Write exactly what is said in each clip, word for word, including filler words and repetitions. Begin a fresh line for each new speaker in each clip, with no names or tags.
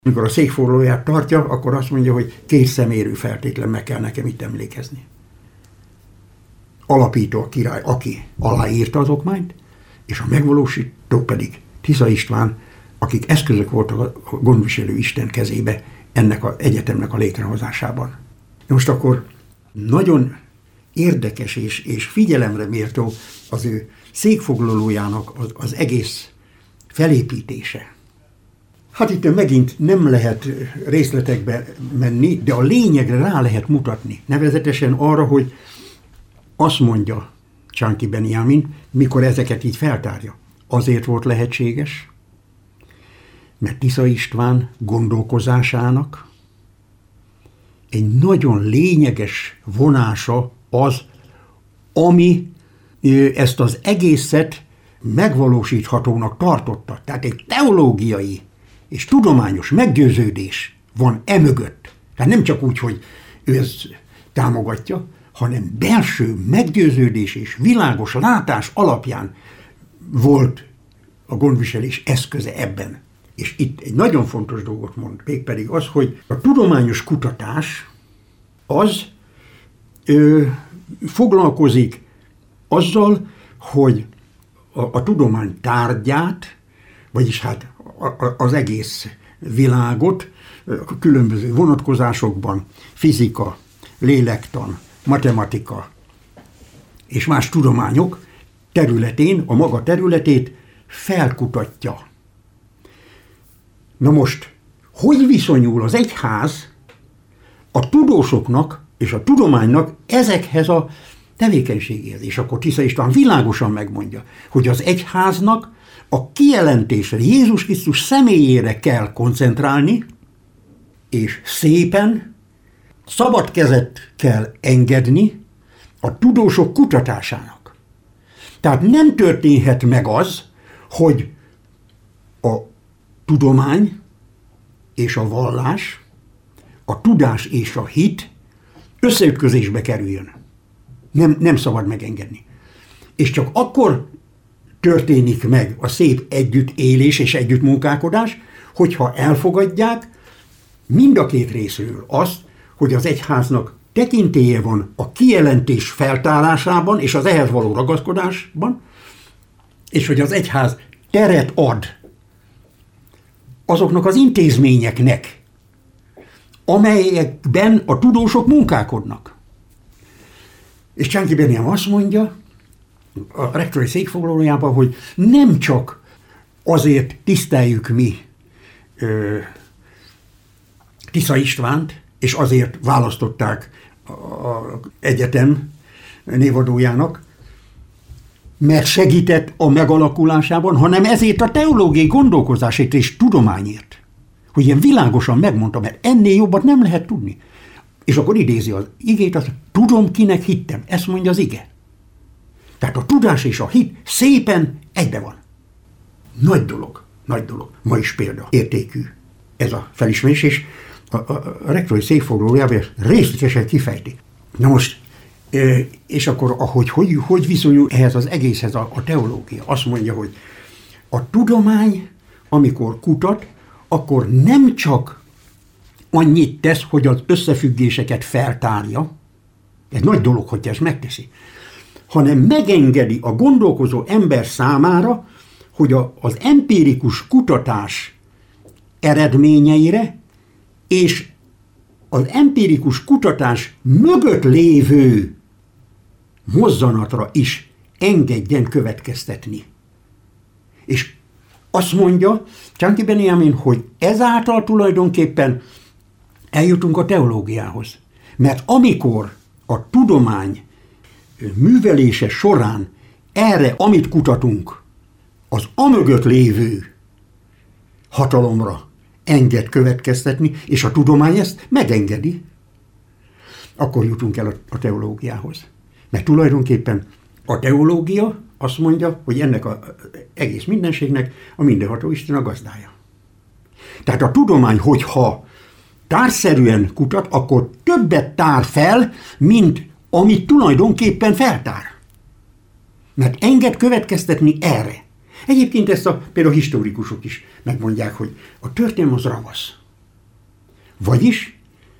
Amikor a székfoglalóját tartja, akkor azt mondja, hogy két szemérű feltétlen meg kell nekem itt emlékezni. Alapító a király, aki aláírta az okmányt, és a megvalósító pedig Tisza István, akik eszközök voltak a gondviselő Isten kezébe ennek az egyetemnek a létrehozásában. Most akkor nagyon érdekes és, és figyelemre méltó az ő székfoglalójának az, az egész felépítése. Hát itt megint nem lehet részletekbe menni, de a lényegre rá lehet mutatni. Nevezetesen arra, hogy azt mondja Csánki Benjamin, mikor ezeket így feltárja. Azért volt lehetséges, mert Tisza István gondolkozásának egy nagyon lényeges vonása az, ami ezt az egészet megvalósíthatónak tartotta. Tehát egy teológiai és tudományos meggyőződés van emögött. Tehát nem csak úgy, hogy ő ezt támogatja, hanem belső meggyőződés és világos látás alapján volt a gondviselés eszköze ebben. És itt egy nagyon fontos dolgot mond, mégpedig az, hogy a tudományos kutatás az ö, foglalkozik azzal, hogy a, a tudomány tárgyát, vagyis hát a, a, az egész világot a különböző vonatkozásokban, fizika, lélektan, matematika és más tudományok területén, a maga területét felkutatja. Na most, hogy viszonyul az egyház a tudósoknak és a tudománynak ezekhez a tevékenységéhez? És akkor Tisza István világosan megmondja, hogy az egyháznak a kijelentésre, Jézus Krisztus személyére kell koncentrálni, és szépen, szabad kezet kell engedni a tudósok kutatásának. Tehát nem történhet meg az, hogy a tudomány és a vallás, a tudás és a hit összeütközésbe kerüljön. Nem, nem szabad megengedni. És csak akkor történik meg a szép együttélés és együttmunkálkodás, hogyha elfogadják mind a két részről azt, hogy az egyháznak tekintélye van a kijelentés feltárásában és az ehhez való ragaszkodásban, és hogy az egyház teret ad azoknak az intézményeknek, amelyekben a tudósok munkálkodnak. És Csánki Benjamin azt mondja a rektori székfoglalójában, hogy nem csak azért tiszteljük mi ö, Tisza Istvánt, és azért választották az egyetem névadójának, mert segített a megalakulásában, hanem ezért a teológiai gondolkozásért és tudományért. Hogy ilyen világosan megmondta, mert ennél jobbat nem lehet tudni. És akkor idézi az igét, azt tudom, kinek hittem. Ezt mondja az ige. Tehát a tudás és a hit szépen egybe van. Nagy dolog, nagy dolog. Ma is példa értékű ez a felismerés, és a, a, a rektori székfoglalójában részletesen kifejti. Na most, és akkor ahogy, hogy, hogy viszonyul ehhez az egészhez a, a teológia? Azt mondja, hogy a tudomány, amikor kutat, akkor nem csak annyit tesz, hogy az összefüggéseket feltárja, ez nagy dolog, hogy ezt megteszi, hanem megengedi a gondolkozó ember számára, hogy a, az empirikus kutatás eredményeire és az empirikus kutatás mögött lévő mozzanatra is engedjen következtetni. És azt mondja Csánki Benjamin, hogy ezáltal tulajdonképpen eljutunk a teológiához. Mert amikor a tudomány művelése során erre, amit kutatunk, az amögött lévő hatalomra enged következtetni, és a tudomány ezt megengedi, akkor jutunk el a teológiához. Mert tulajdonképpen a teológia azt mondja, hogy ennek az egész mindenségnek a mindenható Isten a gazdája. Tehát a tudomány, hogyha társzerűen kutat, akkor többet tár fel, mint amit tulajdonképpen feltár. Mert enged következtetni erre. Egyébként ezt a, például historikusok is megmondják, hogy a történelem az ravasz. Vagyis,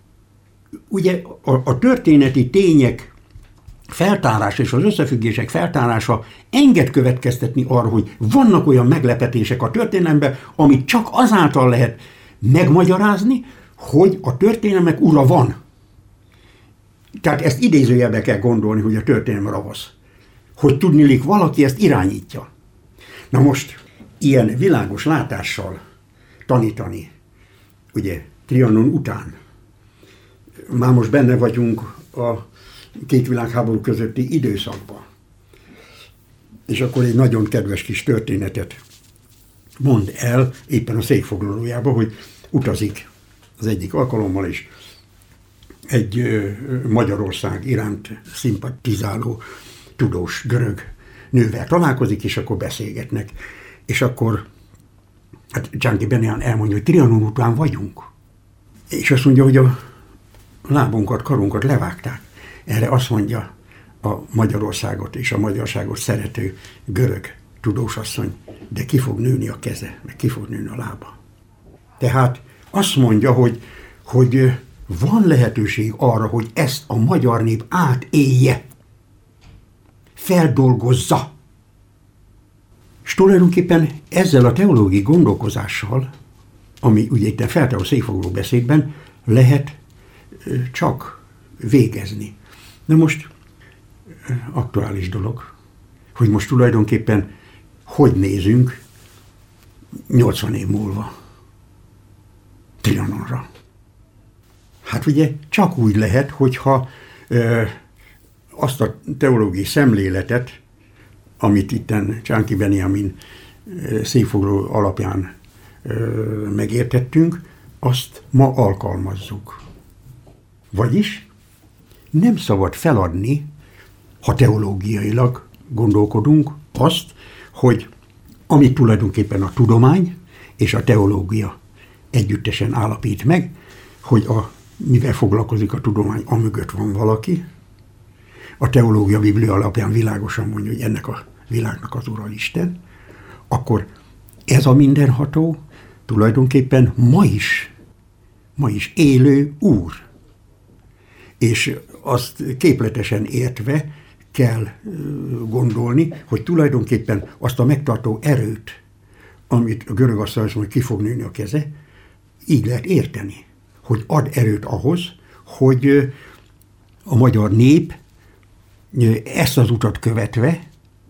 ugye a, a történeti tények feltárása és az összefüggések feltárása enged következtetni arra, hogy vannak olyan meglepetések a történelemben, amit csak azáltal lehet megmagyarázni, hogy a történelmek ura van. Tehát ezt idézőjelbe kell gondolni, hogy a történelem ravasz. Hogy tudniillik, valaki ezt irányítja. Na most, ilyen világos látással tanítani, ugye, Trianon után, már most benne vagyunk a két világháború közötti időszakban. És akkor egy nagyon kedves kis történetet mond el éppen a székfoglalójában, hogy utazik az egyik alkalommal is egy Magyarország iránt szimpatizáló tudós görög nővel találkozik, és akkor beszélgetnek. És akkor hát Csánki Benján elmondja, hogy Trianon után vagyunk. És azt mondja, hogy a lábunkat, karunkat levágták. Erre azt mondja a Magyarországot és a magyarságot szerető görög tudósasszony, de ki fog nőni a keze, meg ki fog nőni a lába. Tehát azt mondja, hogy, hogy van lehetőség arra, hogy ezt a magyar nép átélje, feldolgozza. És tulajdonképpen ezzel a teológiai gondolkozással, ami ugye itt a feltáró székfoglaló beszédben lehet csak végezni. Na most aktuális dolog, hogy most tulajdonképpen hogy nézünk nyolcvan év múlva Trianonra. Hát ugye csak úgy lehet, hogyha ö, azt a teológiai szemléletet, amit itten Csánki Benjamin székfoglaló alapján ö, megértettünk, azt ma alkalmazzuk. Vagyis nem szabad feladni, ha teológiailag gondolkodunk, azt, hogy amit tulajdonképpen a tudomány és a teológia együttesen állapít meg, hogy a, mivel foglalkozik a tudomány, amögött van valaki, a teológia Biblia alapján világosan mondja, hogy ennek a világnak az Ura Isten, akkor ez a mindenható tulajdonképpen ma is, ma is élő Úr. És azt képletesen értve kell gondolni, hogy tulajdonképpen azt a megtartó erőt, amit a görög asszony azt mondja, hogy ki fog nőni a keze, így lehet érteni, hogy ad erőt ahhoz, hogy a magyar nép ezt az utat követve,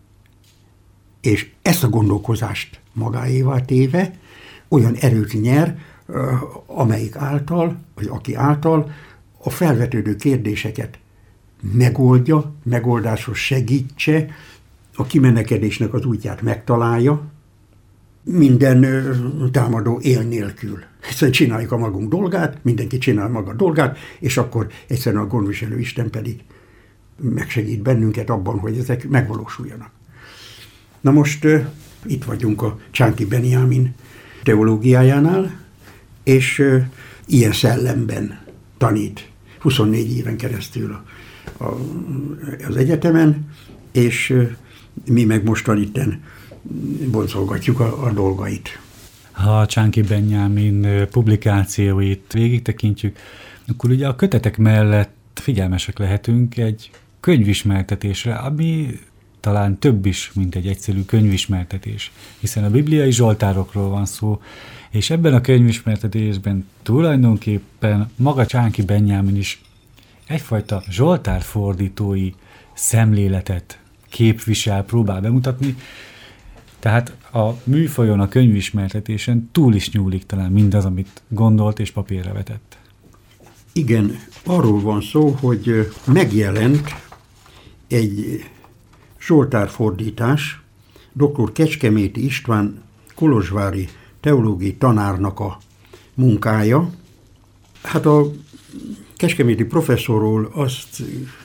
és ezt a gondolkozást magáévá téve olyan erőt nyer, amelyik által, vagy aki által a felvetődő kérdéseket megoldja, megoldáshoz segítse, a kimenekedésnek az útját megtalálja, minden támadó él nélkül. Egyszerűen csináljuk a magunk dolgát, mindenki csinál maga dolgát, és akkor egyszerűen a gondviselő Isten pedig megsegít bennünket abban, hogy ezek megvalósuljanak. Na most uh, itt vagyunk a Csánki Benjamin teológiájánál, és uh, ilyen szellemben tanít huszonnégy éven keresztül a, a, az egyetemen, és uh, mi meg mostan itten boncolgatjuk a, a dolgait.
Ha a Csánki Benjamin publikációit végigtekintjük, akkor ugye a kötetek mellett figyelmesek lehetünk egy könyvismertetésre, ami talán több is, mint egy egyszerű könyvismertetés, hiszen a bibliai zsoltárokról van szó, és ebben a könyvismertetésben tulajdonképpen maga Csánki Benjamin is egyfajta zsoltárfordítói szemléletet képvisel, próbál bemutatni, tehát a műfajon, a könyvismertetésen túl is nyúlik talán mindaz, amit gondolt és papírra vetett.
Igen, arról van szó, hogy megjelent egy zsoltárfordítás, doktor Kecskeméti István kolozsvári teológiai tanárnak a munkája. Hát a kecskeméti professzorról azt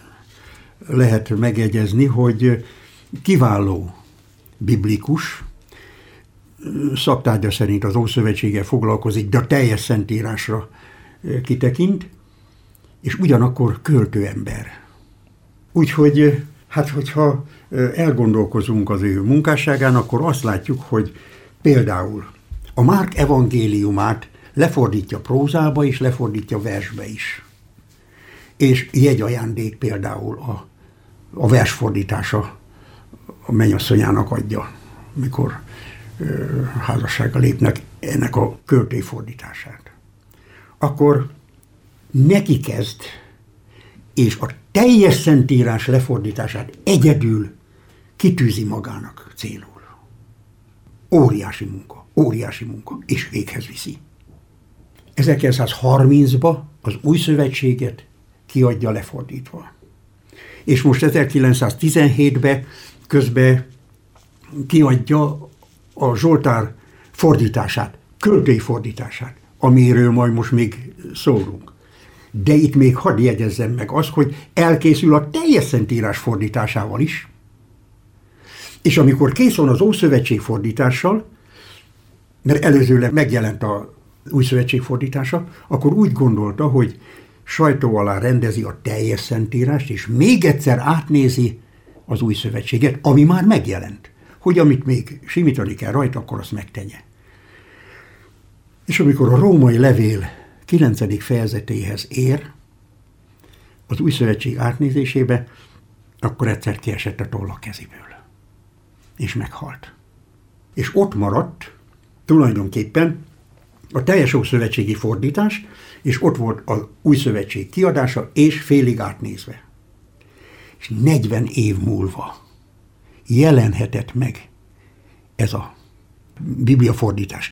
lehet megjegyezni, hogy kiváló biblikus, szaktárgya szerint az Ószövetséggel foglalkozik, de a teljes szentírásra kitekint, és ugyanakkor költőember. Úgyhogy, hát hogyha elgondolkozunk az ő munkásságán, akkor azt látjuk, hogy például a Márk evangéliumát lefordítja prózába és lefordítja versbe is. És jegyajándék például a, a versfordítása a mennyasszonyának adja, mikor ö, házasságra lépnek, ennek a költői fordítását. Akkor neki kezd, és a teljes szentírás lefordítását egyedül kitűzi magának célul. Óriási munka, óriási munka, és véghez viszi. ezerkilencszázharmincban az Új Szövetséget kiadja lefordítva. És most ezerkilencszáztizenhétben közben kiadja a Zsoltár fordítását, költői fordítását, amiről majd most még szólunk. De itt még hadd jegyezzem meg azt, hogy elkészül a teljes szentírás fordításával is, és amikor kész van az Ószövetség fordítással, mert előzőleg megjelent a Új Szövetség fordítása, akkor úgy gondolta, hogy sajtó alá rendezi a teljes szentírást, és még egyszer átnézi az Új Szövetséget, ami már megjelent, hogy amit még simítani kell rajta, akkor azt megtegye. És amikor a római levél kilencedik fejezetéhez ér, az Új Szövetség átnézésébe, akkor egyszer kiesett a toll a kezéből. És meghalt. És ott maradt tulajdonképpen a teljes ószövetségi fordítás, és ott volt az Új Szövetség kiadása, és félig átnézve. És negyven év múlva jelenhetett meg ez a bibliafordítás